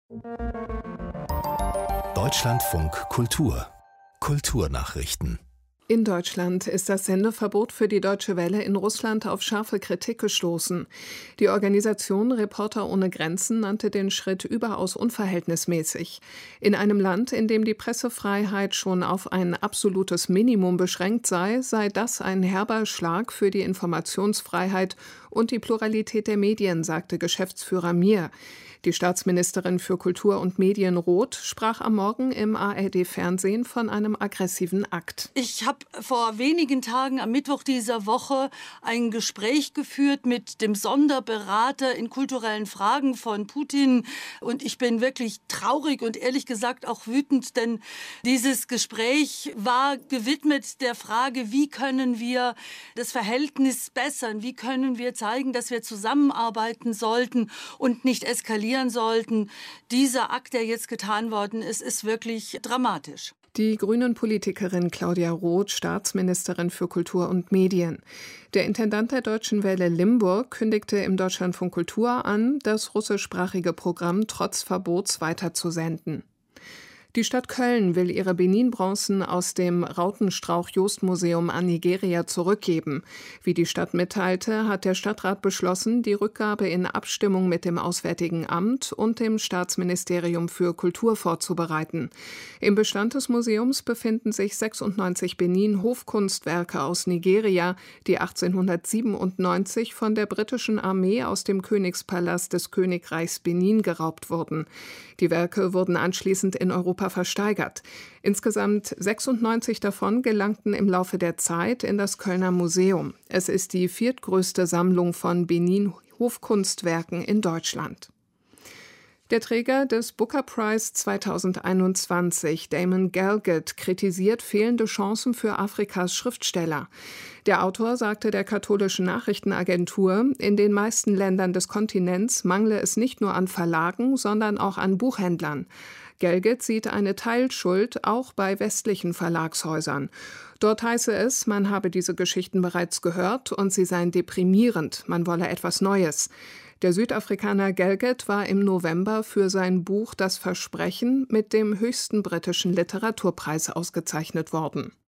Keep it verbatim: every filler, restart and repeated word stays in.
Deutschlandfunk Kultur Kulturnachrichten. In Deutschland ist das Sendeverbot für die Deutsche Welle in Russland auf scharfe Kritik gestoßen. Die Organisation Reporter ohne Grenzen nannte den Schritt überaus unverhältnismäßig. In einem Land, in dem die Pressefreiheit schon auf ein absolutes Minimum beschränkt sei, sei das ein herber Schlag für die Informationsfreiheit und die Pluralität der Medien, sagte Geschäftsführer Mir. Die Staatsministerin für Kultur und Medien Roth sprach am Morgen im A R D-Fernsehen von einem aggressiven Akt. Ich habe vor wenigen Tagen am Mittwoch dieser Woche ein Gespräch geführt mit dem Sonderberater in kulturellen Fragen von Putin. Und ich bin wirklich traurig und ehrlich gesagt auch wütend, denn dieses Gespräch war gewidmet der Frage, wie können wir das Verhältnis bessern? Wie können wir zeigen, dass wir zusammenarbeiten sollten und nicht eskalieren sollten. Dieser Akt, der jetzt getan worden ist, ist wirklich dramatisch. Die Grünen-Politikerin Claudia Roth, Staatsministerin für Kultur und Medien. Der Intendant der Deutschen Welle Limburg kündigte im Deutschlandfunk Kultur an, das russischsprachige Programm trotz Verbots weiterzusenden. Die Stadt Köln will ihre Benin-Bronzen aus dem Rautenstrauch-Jost-Museum an Nigeria zurückgeben. Wie die Stadt mitteilte, hat der Stadtrat beschlossen, die Rückgabe in Abstimmung mit dem Auswärtigen Amt und dem Staatsministerium für Kultur vorzubereiten. Im Bestand des Museums befinden sich sechsundneunzig Benin-Hofkunstwerke aus Nigeria, die achtzehnhundertsiebenundneunzig von der britischen Armee aus dem Königspalast des Königreichs Benin geraubt wurden. Die Werke wurden anschließend in Europa versteigert. Insgesamt sechsundneunzig davon gelangten im Laufe der Zeit in das Kölner Museum. Es ist die viertgrößte Sammlung von Benin-Hofkunstwerken in Deutschland. Der Träger des Booker Prize zweitausendeinundzwanzig, Damon Galgut, kritisiert fehlende Chancen für Afrikas Schriftsteller. Der Autor sagte der katholischen Nachrichtenagentur, in den meisten Ländern des Kontinents mangle es nicht nur an Verlagen, sondern auch an Buchhändlern. Galgut sieht eine Teilschuld auch bei westlichen Verlagshäusern. Dort heiße es, man habe diese Geschichten bereits gehört und sie seien deprimierend, man wolle etwas Neues. Der Südafrikaner Galgut war im November für sein Buch Das Versprechen mit dem höchsten britischen Literaturpreis ausgezeichnet worden.